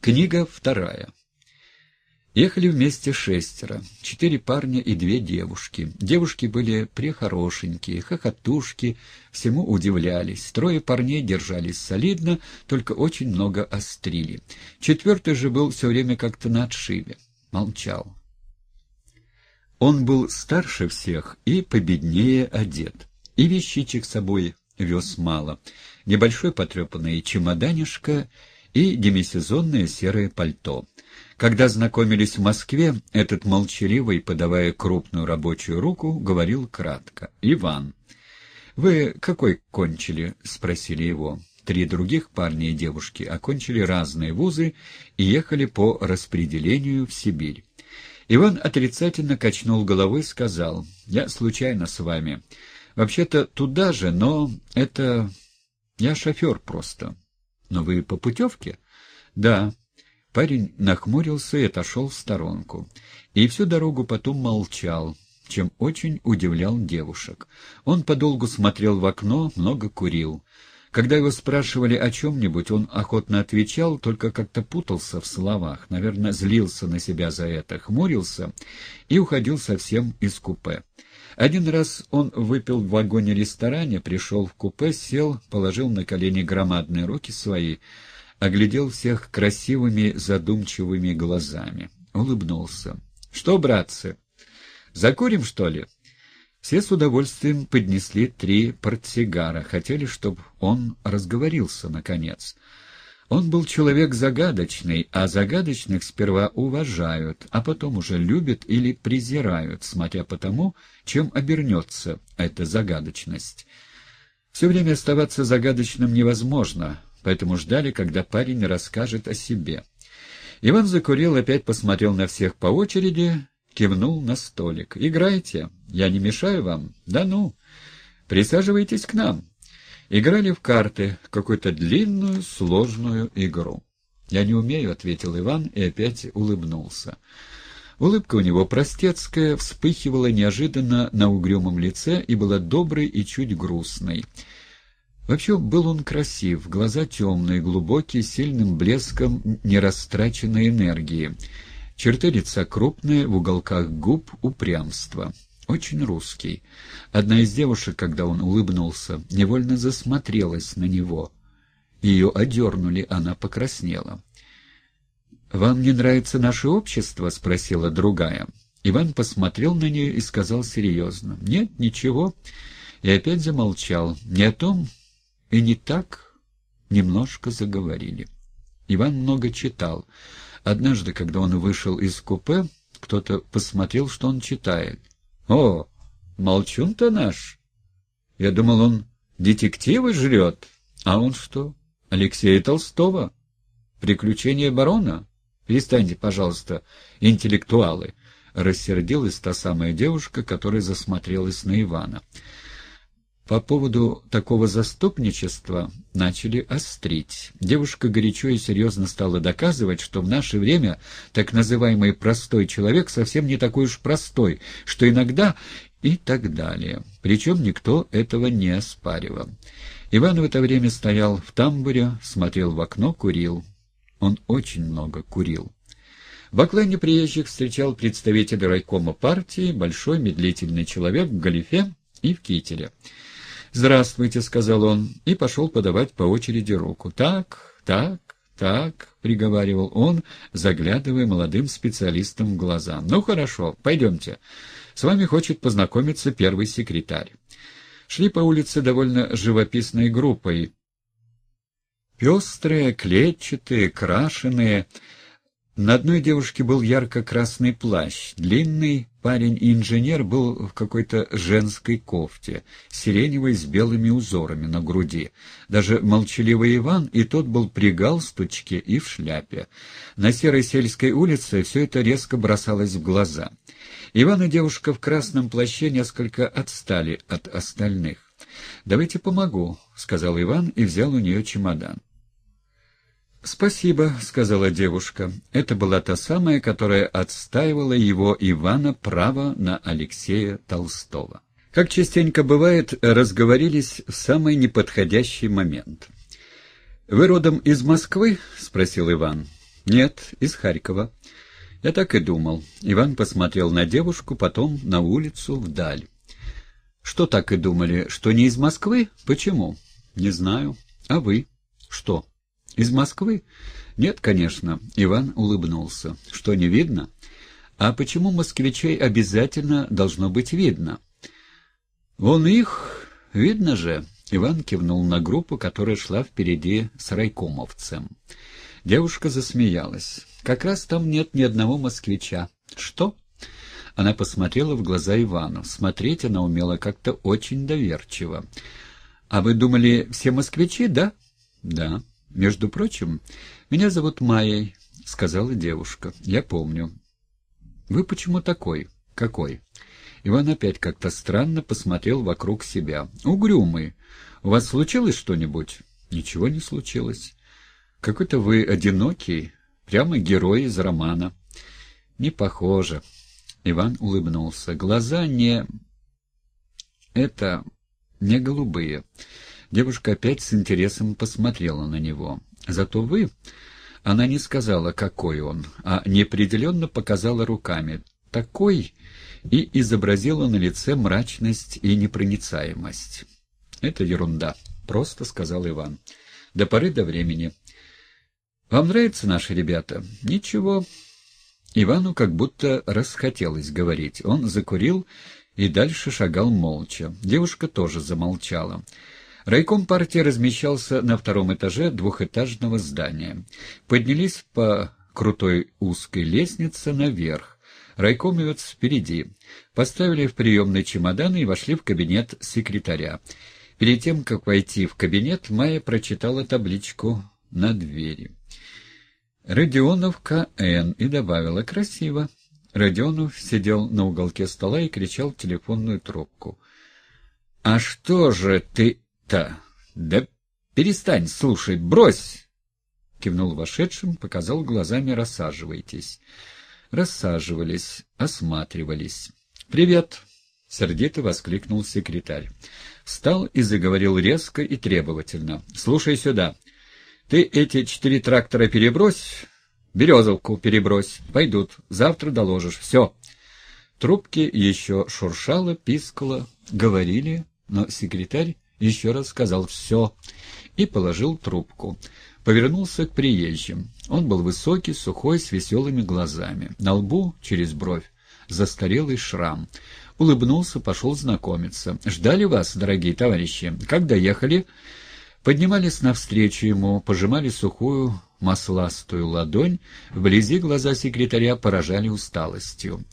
Книга вторая. Ехали вместе 6, 4 парня и 2 девушки. Девушки были прехорошенькие, хохотушки, всему удивлялись. 3 парней держались солидно, только очень много острили. 4 же был все время как-то на отшибе. Молчал. Он был старше всех и победнее одет. И вещичек с собой вез мало. Небольшой потрепанный чемоданишко и демисезонное серое пальто. Когда знакомились в Москве, этот молчаливый, подавая крупную рабочую руку, говорил кратко: «Иван». «Вы какой кончили?» — спросили его. 3 других парня и девушки окончили разные вузы и ехали по распределению в Сибирь. Иван отрицательно качнул головой и сказал: «Я случайно с вами. Вообще-то туда же, но это... Я шофер просто». «Но вы по путевке?» «Да». Парень нахмурился и отошел в сторонку. И всю дорогу потом молчал, чем очень удивлял девушек. Он подолгу смотрел в окно, много курил. Когда его спрашивали о чем-нибудь, он охотно отвечал, только как-то путался в словах, наверное, злился на себя за это, хмурился и уходил совсем из купе. Один раз он выпил в вагоне-ресторане, пришел в купе, сел, положил на колени громадные руки свои, оглядел всех красивыми задумчивыми глазами, улыбнулся. «Что, братцы, закурим, что ли?» Все с удовольствием поднесли 3 портсигара, хотели, чтобы он разговорился, наконец. Он был человек загадочный, а загадочных сперва уважают, а потом уже любят или презирают, смотря по тому, чем обернется эта загадочность. Все время оставаться загадочным невозможно, поэтому ждали, когда парень расскажет о себе. Иван закурил, опять посмотрел на всех по очереди, кивнул на столик. «Играйте. Я не мешаю вам? Да ну. Присаживайтесь к нам». Играли в карты, какую-то длинную, сложную игру. «Я не умею», — ответил Иван и опять улыбнулся. Улыбка у него простецкая, вспыхивала неожиданно на угрюмом лице и была доброй и чуть грустной. Вообще был он красив, глаза темные, глубокие, с сильным блеском нерастраченной энергии. Черты лица крупные, в уголках губ упрямство. Очень русский. Одна из девушек, когда он улыбнулся, невольно засмотрелась на него. Ее одернули, она покраснела. «Вам не нравится наше общество?» — спросила другая. Иван посмотрел на нее и сказал серьезно: «Нет, ничего». И опять замолчал. Не о том и не так немножко заговорили. Иван много читал. Однажды, когда он вышел из купе, кто-то посмотрел, что он читает. «О, молчун-то наш! Я думал, он детективы жрет. А он что? Алексея Толстого? Приключения барона? Перестаньте, пожалуйста, интеллектуалы!» Рассердилась та самая девушка, которая засмотрелась на Ивана. По поводу такого заступничества начали острить. Девушка горячо и серьезно стала доказывать, что в наше время так называемый простой человек совсем не такой уж простой, что иногда и так далее. Причем никто этого не оспаривал. Иван в это время стоял в тамбуре, смотрел в окно, курил. Он очень много курил. В оклане приезжих встречал представитель райкома партии, большой медлительный человек в галифе и в кителе. «Здравствуйте», — сказал он, и пошел подавать по очереди руку. «Так, так, так», — приговаривал он, заглядывая молодым специалистам в глаза. «Ну, хорошо, пойдемте. С вами хочет познакомиться первый секретарь». Шли по улице довольно живописной группой. Пестрые, клетчатые, крашеные. На одной девушке был ярко-красный плащ. Длинный парень-инженер был в какой-то женской кофте, сиреневой с белыми узорами на груди. Даже молчаливый Иван, и тот был при галстучке и в шляпе. На серой сельской улице все это резко бросалось в глаза. Иван и девушка в красном плаще несколько отстали от остальных. «Давайте помогу», — сказал Иван и взял у нее чемодан. «Спасибо», — сказала девушка. Это была та самая, которая отстаивала его, Ивана, право на Алексея Толстого. Как частенько бывает, разговорились в самый неподходящий момент. «Вы родом из Москвы?» — спросил Иван. «Нет, из Харькова». «Я так и думал». Иван посмотрел на девушку, потом на улицу, вдаль. «Что так и думали? Что не из Москвы? Почему?» «Не знаю. А вы?» «Что? Из Москвы?» «Нет, конечно». Иван улыбнулся. «Что, не видно?» «А почему москвичей обязательно должно быть видно?» «Вон их видно же». Иван кивнул на группу, которая шла впереди с райкомовцем. Девушка засмеялась. «Как раз там нет ни одного москвича». «Что?» Она посмотрела в глаза Ивану. Смотреть она умела как-то очень доверчиво. «А вы думали, все москвичи, да?» «Да. Между прочим, меня зовут Майей», — сказала девушка. «Я помню». «Вы почему такой?» «Какой?» Иван опять как-то странно посмотрел вокруг себя. «Угрюмый. У вас случилось что-нибудь?» «Ничего не случилось». «Какой-то вы одинокий, прямо герой из романа». «Не похоже». Иван улыбнулся. «Глаза не голубые». Девушка опять с интересом посмотрела на него. «Зато вы...» Она не сказала, какой он, а неопределенно показала руками. «Такой...» и изобразила на лице мрачность и непроницаемость. «Это ерунда», — просто сказал Иван. «До поры до времени». «Вам нравятся наши ребята?» «Ничего». Ивану как будто расхотелось говорить. Он закурил и дальше шагал молча. Девушка тоже замолчала. Райком партии размещался на втором этаже двухэтажного здания. Поднялись по крутой узкой лестнице наверх. Райкомовец впереди. Поставили в приемные чемоданы и вошли в кабинет секретаря. Перед тем, как войти в кабинет, Майя прочитала табличку на двери. «Родионов К.Н.» и добавила: «Красиво». Родионов сидел на уголке стола и кричал в телефонную трубку. «А что же ты-то? Да перестань слушать, брось!» Кивнул вошедшим, показал глазами: «Рассаживайтесь». Рассаживались, осматривались. «Привет!» — сердито воскликнул секретарь. Встал и заговорил резко и требовательно. «Слушай сюда. Ты эти 4 трактора перебрось, Березовку перебрось. Пойдут. Завтра доложишь. Все». Трубки еще шуршало, пискало, говорили, но секретарь еще раз сказал «все» и положил трубку. Повернулся к приезжим. Он был высокий, сухой, с веселыми глазами. На лбу, через бровь, застарелый шрам. Улыбнулся, пошел знакомиться. «Ждали вас, дорогие товарищи? Как доехали?» Поднимались навстречу ему, пожимали сухую, масластую ладонь. Вблизи глаза секретаря поражали усталостью.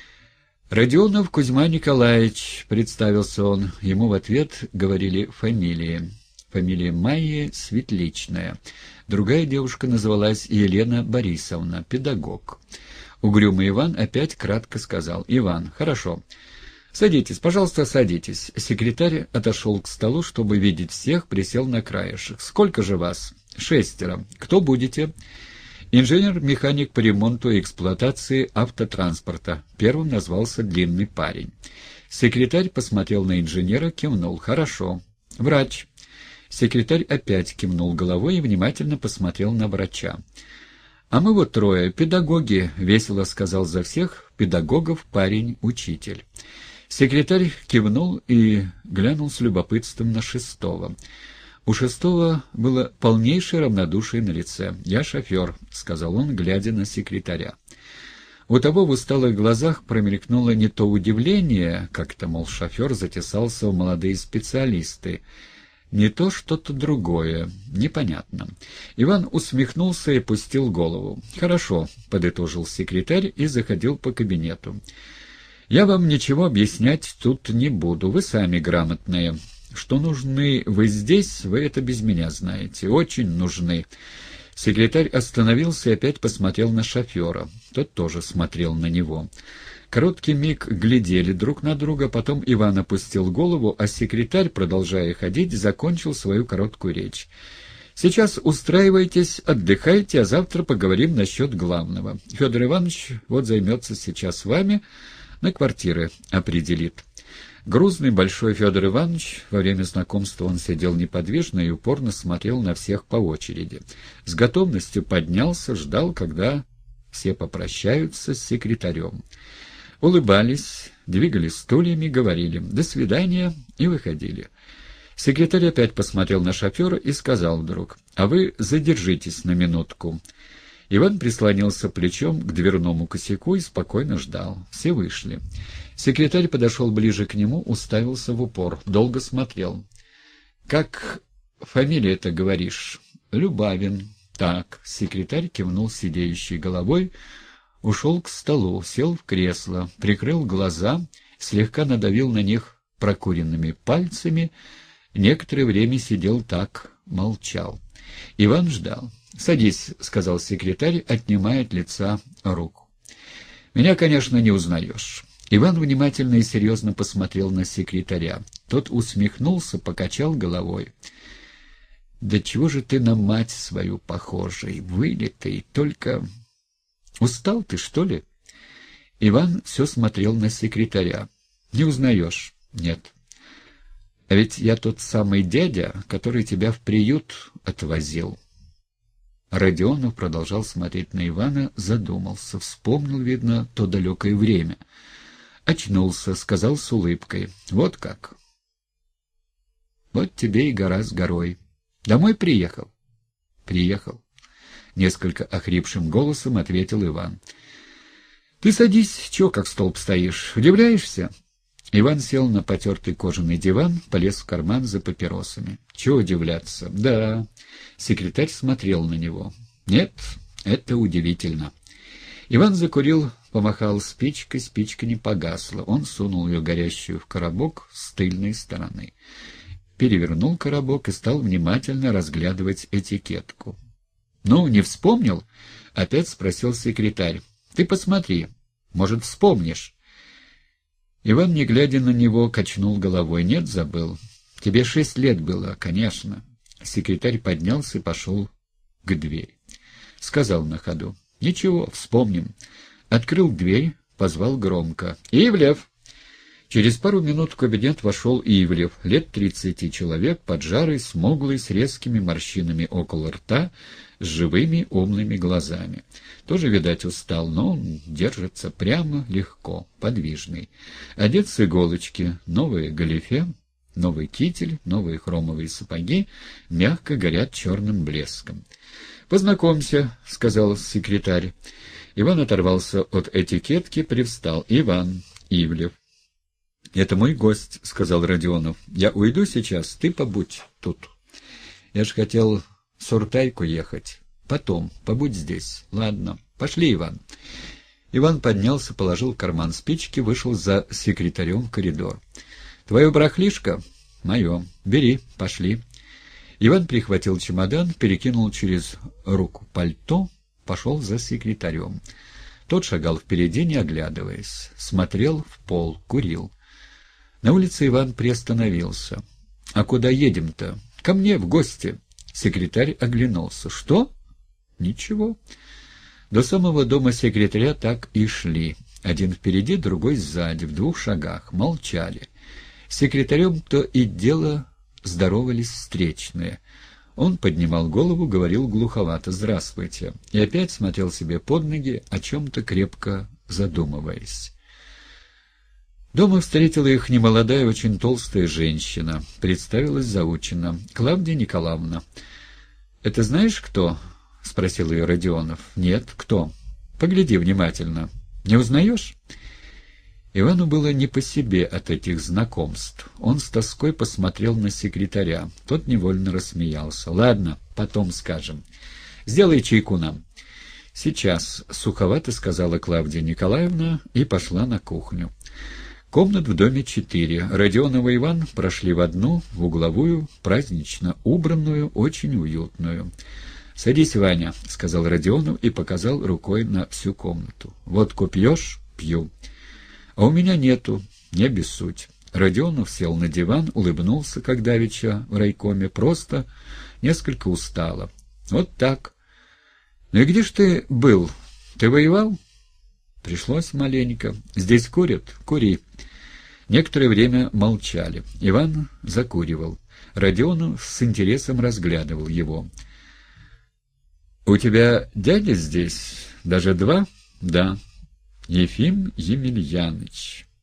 «Родионов Кузьма Николаевич», — представился он. Ему в ответ говорили фамилии. Фамилия Майи Светличная. Другая девушка называлась Елена Борисовна, педагог. Угрюмый Иван опять кратко сказал: «Иван, хорошо. Садитесь, пожалуйста, садитесь». Секретарь отошел к столу, чтобы видеть всех, присел на краешек. «Сколько же вас?» «6. Кто будете?» «Инженер-механик по ремонту и эксплуатации автотранспорта». Первым назвался длинный парень. Секретарь посмотрел на инженера, кивнул. «Хорошо. Врач». Секретарь опять кивнул головой и внимательно посмотрел на врача. «А мы вот 3, педагоги», — весело сказал за всех педагогов парень-учитель. Секретарь кивнул и глянул с любопытством на 6. У 6 было полнейшее равнодушие на лице. «Я шофер», — сказал он, глядя на секретаря. У того в усталых глазах промелькнуло не то удивление, как-то, мол, шофер затесался в молодые специалисты, не то что-то другое, непонятно. Иван усмехнулся и опустил голову. «Хорошо», — подытожил секретарь и заходил по кабинету. «Я вам ничего объяснять тут не буду, вы сами грамотные. Что нужны вы здесь, вы это без меня знаете, очень нужны». Секретарь остановился и опять посмотрел на шофера. Тот тоже смотрел на него. Короткий миг глядели друг на друга, потом Иван опустил голову, а секретарь, продолжая ходить, закончил свою короткую речь. «Сейчас устраивайтесь, отдыхайте, а завтра поговорим насчет главного. Федор Иванович вот займется сейчас вами, на квартиры определит». Грузный большой Федор Иванович, во время знакомства он сидел неподвижно и упорно смотрел на всех по очереди. С готовностью поднялся, ждал, когда все попрощаются с секретарем. Улыбались, двигали стульями, говорили «до свидания» и выходили. Секретарь опять посмотрел на шофера и сказал вдруг: «А вы задержитесь на минутку». Иван прислонился плечом к дверному косяку и спокойно ждал. Все вышли. Секретарь подошел ближе к нему, уставился в упор, долго смотрел. «Как фамилия-то говоришь?» «Любавин». «Так». Секретарь кивнул сидеющей головой, ушел к столу, сел в кресло, прикрыл глаза, слегка надавил на них прокуренными пальцами. Некоторое время сидел так, молчал. Иван ждал. «Садись», — сказал секретарь, отнимая от лица руку. «Меня, конечно, не узнаешь». Иван внимательно и серьезно посмотрел на секретаря. Тот усмехнулся, покачал головой. «Да чего же ты на мать свою похожий, вылитый, только... Устал ты, что ли?» Иван все смотрел на секретаря. «Не узнаешь?» «Нет». «А ведь я тот самый дядя, который тебя в приют отвозил». Родионов продолжал смотреть на Ивана, задумался, вспомнил, видно, то далекое время. Очнулся, сказал с улыбкой: «Вот как? Вот тебе и гора с горой. Домой приехал?» «Приехал», — несколько охрипшим голосом ответил Иван. «Ты садись, чего как столб стоишь? Удивляешься?» Иван сел на потертый кожаный диван, полез в карман за папиросами. «Чего удивляться?» «Да». Секретарь смотрел на него. «Нет, это удивительно». Иван закурил, помахал спичкой, спичка не погасла. Он сунул ее горящую в коробок с тыльной стороны. Перевернул коробок и стал внимательно разглядывать этикетку. «Ну, не вспомнил?» — опять спросил секретарь. «Ты посмотри, может, вспомнишь?» Иван, не глядя на него, качнул головой. «Нет, забыл. Тебе 6 лет было, конечно». Секретарь поднялся и пошел к двери. Сказал на ходу: «Ничего, вспомним». Открыл дверь, позвал громко: «Ивлев!» Через пару минут в кабинет вошел Ивлев, лет 30 человек, поджарый, смуглый, с резкими морщинами около рта, с живыми умными глазами. Тоже, видать, устал, но он держится прямо, легко, подвижный. Одет с иголочки, новые галифе, новый китель, новые хромовые сапоги мягко горят черным блеском. «Познакомься», — сказал секретарь. Иван оторвался от этикетки, привстал. «Иван Ивлев». «Это мой гость», — сказал Родионов. «Я уйду сейчас, ты побудь тут». «Я ж хотел в Суртайку ехать. Потом, побудь здесь». «Ладно, пошли, Иван». Иван поднялся, положил в карман спички, вышел за секретарем в коридор. «Твое барахлишко?» «Мое. Бери, пошли». Иван прихватил чемодан, перекинул через руку пальто, пошел за секретарем. Тот шагал впереди, не оглядываясь. Смотрел в пол, курил. На улице Иван приостановился. «А куда едем-то?» «Ко мне, в гости». Секретарь оглянулся. «Что?» «Ничего». До самого дома секретаря так и шли. Один впереди, другой сзади, в 2 шагах. Молчали. С секретарем то и дело здоровались встречные. Он поднимал голову, говорил глуховато: «Здравствуйте», и опять смотрел себе под ноги, о чем-то крепко задумываясь. Дома встретила их немолодая, очень толстая женщина. Представилась заучено: «Клавдия Николаевна». «Это знаешь, кто?» — спросил ее Родионов. «Нет, кто?» «Погляди внимательно. Не узнаешь?» Ивану было не по себе от этих знакомств. Он с тоской посмотрел на секретаря. Тот невольно рассмеялся. «Ладно, потом скажем. Сделай чайку нам». «Сейчас», — суховато сказала Клавдия Николаевна и пошла на кухню. Комнат в доме 4. Родионов и Иван прошли в одну, в угловую, празднично убранную, очень уютную. «Садись, Ваня», — сказал Родионов и показал рукой на всю комнату. «Водку пьешь?» «Пью». «А у меня нету, не обессудь». Родионов сел на диван, улыбнулся, как давеча в райкоме, просто несколько устало. «Вот так. Ну и где ж ты был? Ты воевал?» «Пришлось маленько. Здесь курят? Кури». Некоторое время молчали. Иван закуривал. Родионов с интересом разглядывал его. «У тебя дядя здесь? Даже два?» «Да. Ефим Емельяныч».